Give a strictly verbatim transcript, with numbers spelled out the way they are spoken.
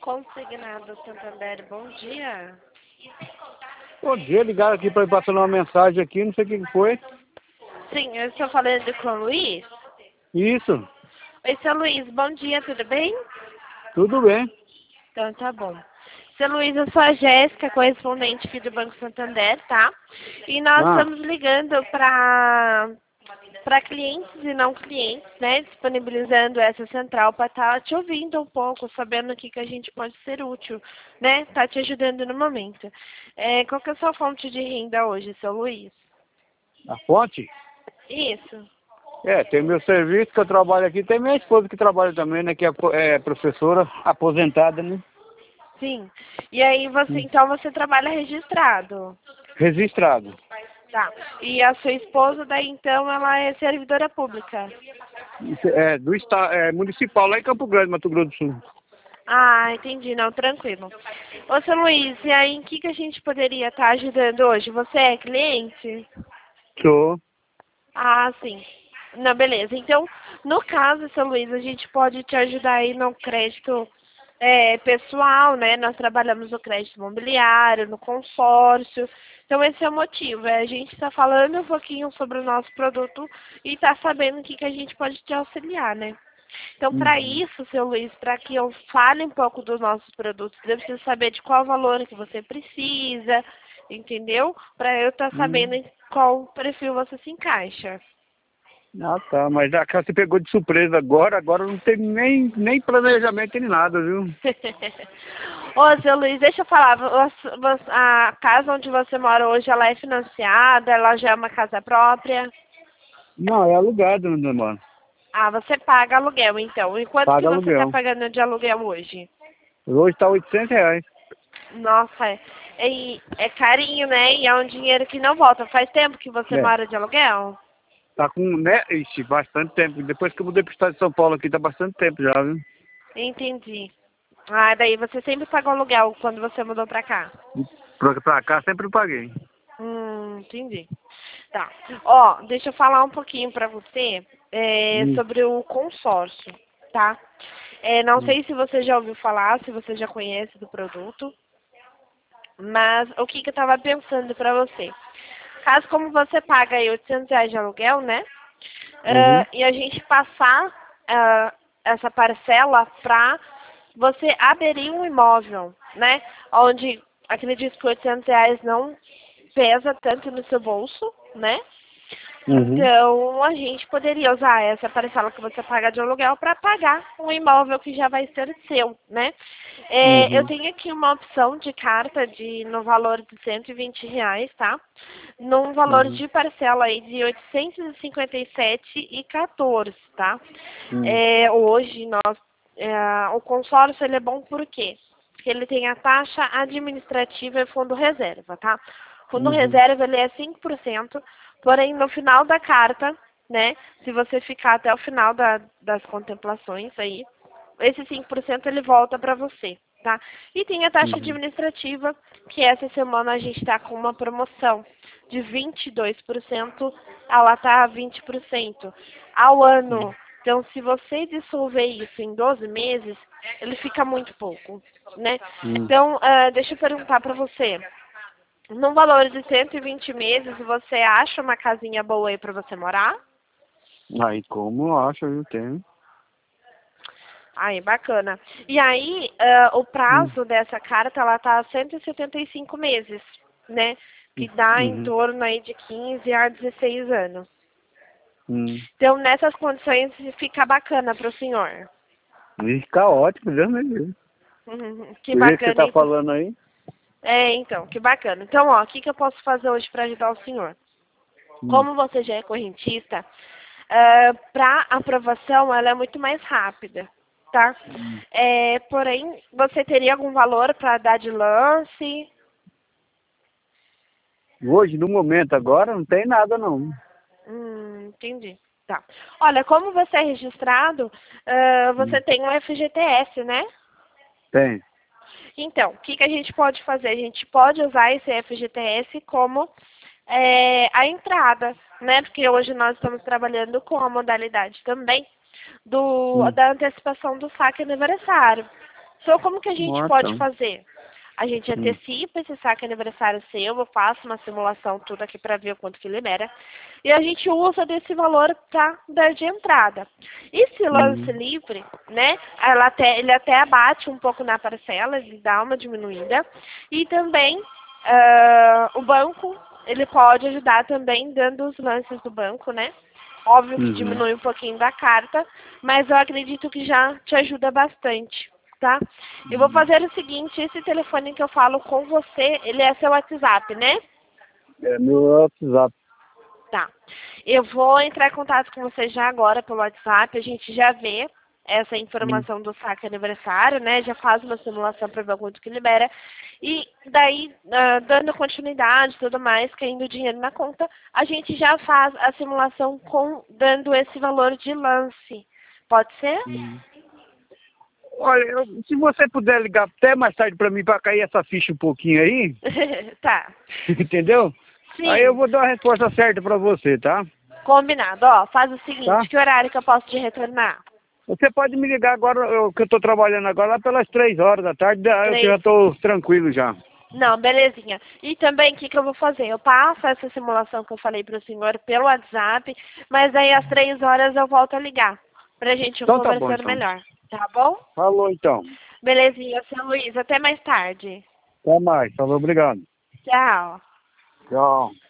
Consignado Santander, bom dia. Bom dia, ligaram aqui para passar uma mensagem aqui, não sei o que que foi. Sim, eu estou falando com o Luiz. Isso, Oi, seu Luiz, bom dia, tudo bem? tudo bem. Então tá bom. Seu Luiz, eu sou a Jéssica, correspondente aqui do Banco Santander, tá? E nós Ah, estamos ligando para para clientes e não clientes, né? Disponibilizando essa central para estar te ouvindo um pouco, sabendo o que que a gente pode ser útil, né? Tá te ajudando no momento. É, qual que é a sua fonte de renda hoje, seu Luiz? a fonte? Isso. É, tem meu serviço que eu trabalho aqui, tem minha esposa que trabalha também, né, que é po- é professora aposentada, né? Sim. E aí você, Hum. então você trabalha registrado. Registrado. Tá. E a sua esposa, daí então, ela é servidora pública. Isso É, do estado, é municipal, lá em Campo Grande, Mato Grosso do Sul. Ah, entendi. Não, tranquilo. Ô, seu Luiz, e aí em que, que a gente poderia estar ajudando hoje? Você é cliente? Sou. Ah, sim. Não, beleza. Então, no caso, seu Luiz, a gente pode te ajudar aí no crédito é, pessoal, né? Nós trabalhamos no crédito imobiliário, no consórcio. Então, esse é o motivo. É a gente está falando um pouquinho sobre o nosso produto e está sabendo o que, que a gente pode te auxiliar, né? Então, para Uhum. isso, seu Luiz, para que eu fale um pouco dos nossos produtos, eu preciso saber de qual valor que você precisa, entendeu? Para eu estar sabendo Hum. em qual perfil você se encaixa. Ah, tá, mas a casa você pegou de surpresa agora, agora não tem nem, nem planejamento nem nada, viu? Ô, seu Luiz, deixa eu falar, você- você- a casa onde você mora hoje, ela é financiada, ela já é uma casa própria? Não, é alugado, meu irmão. Ah, você paga aluguel, então. E quanto que Paga você está aluguel. pagando de aluguel hoje? Hoje está oitocentos reais. Nossa, é, é, é carinho, né? E é um dinheiro que não volta. Faz tempo que você É. mora de aluguel? Tá com, né? Ixi, bastante tempo. Depois que eu mudei pro estado de São Paulo aqui, tá bastante tempo já, viu? Entendi. Ah, daí você sempre pagou aluguel quando você mudou pra cá? Pra, pra cá sempre paguei. Hum, entendi. Tá. Ó, deixa eu falar um pouquinho pra você é, Hum, sobre o consórcio, tá? É, não hum, sei se você já ouviu falar, se você já conhece do produto, mas o que que eu tava pensando pra você? Caso como você paga aí oitocentos reais de aluguel, né? uhum, Ah, e a gente passar ah, essa parcela pra você aderir um imóvel, né? Onde acredito que oitocentos reais não pesa tanto no seu bolso, né? uhum, Então, a gente poderia usar essa parcela que você paga de aluguel para pagar um imóvel que já vai ser seu, né? É, eu uhum, tenho aqui uma opção de carta de, no valor de cento e vinte reais, tá? Num valor uhum, de parcela aí de oitocentos e cinquenta e sete e quatorze, tá? uhum, É, hoje, nós, é, o consórcio ele é bom por quê? Porque ele tem a taxa administrativa e fundo reserva, tá? Fundo uhum, reserva ele é cinco por cento, porém no final da carta, né, se você ficar até o final da, das contemplações aí, esse cinco por cento ele volta para você, tá? E tem a taxa uhum, administrativa, que essa semana a gente está com uma promoção de vinte e dois por cento, ela está a vinte por cento ao ano. Então, se você dissolver isso em doze meses, ele fica muito pouco, né? uhum. Então, ah, deixa eu perguntar para você. Num valor de cento e vinte meses, você acha uma casinha boa aí para você morar? Aí como eu acho, eu tenho. Aí, bacana. E aí, ah, o Uhum, prazo dessa carta, ela tá a cento e setenta e cinco meses, né? Que dá em uhum, torno aí de quinze a dezesseis anos. uhum. Então, nessas condições, fica bacana para o senhor. E fica ótimo, Deus me livre. Uhum, que Do jeito que você bacana, tá hein? falando aí. É, então, que bacana. Então, ó, o que, que eu posso fazer hoje para ajudar o senhor? Hum, Como você já é correntista, para aprovação ela é muito mais rápida, tá? hum. É, porém, você teria algum valor para dar de lance? Hoje, no momento agora, não tem nada não. Hum, entendi. Tá. Olha, como você é registrado, ah, você Hum, tem um F G T S, né? Tem. Então, o que, que a gente pode fazer? A gente pode usar esse F G T S como é, a entrada, né? Porque hoje nós estamos trabalhando com a modalidade também do, Hum, da antecipação do saque aniversário. Então, como que a gente Nossa. pode fazer? A gente Hum. antecipa esse saque aniversário seu, eu faço uma simulação tudo aqui para ver o quanto que libera. E a gente usa desse valor para dar de entrada. Esse lance Hum. livre, né, ela até, ele até abate um pouco na parcela, ele dá uma diminuída. E também uh, o banco, ele pode ajudar também dando os lances do banco, né? Óbvio que Uhum. diminui um pouquinho da carta, mas eu acredito que já te ajuda bastante, tá? Eu vou fazer o seguinte, esse telefone que eu falo com você, ele é seu WhatsApp, né? É meu WhatsApp. Tá. Eu vou entrar em contato com você já agora pelo WhatsApp, a gente já vê essa informação do saque aniversário, né? Já faz uma simulação para ver o quanto que libera. E daí, uh, dando continuidade e tudo mais, caindo o dinheiro na conta, a gente já faz a simulação com dando esse valor de lance. Pode ser? Hum. Olha, eu, se você puder ligar até mais tarde para mim para cair essa ficha um pouquinho aí, Tá. entendeu? Sim. Aí eu vou dar a resposta certa para você, tá? Combinado. Ó, faz o seguinte, Tá? que horário que eu posso te retornar? Você pode me ligar agora, eu, que eu estou trabalhando agora, lá pelas três horas da tarde, aí eu Três. já estou tranquilo já. Não, belezinha. E também, o que, que eu vou fazer? Eu passo essa simulação que eu falei para o senhor pelo WhatsApp, mas aí às três horas eu volto a ligar, pra gente Então tá bom, conversar então. melhor. Tá bom? Falou, então. Belezinha, seu Luiz. Até mais tarde. Até mais. Falou, obrigado. Tchau. Tchau.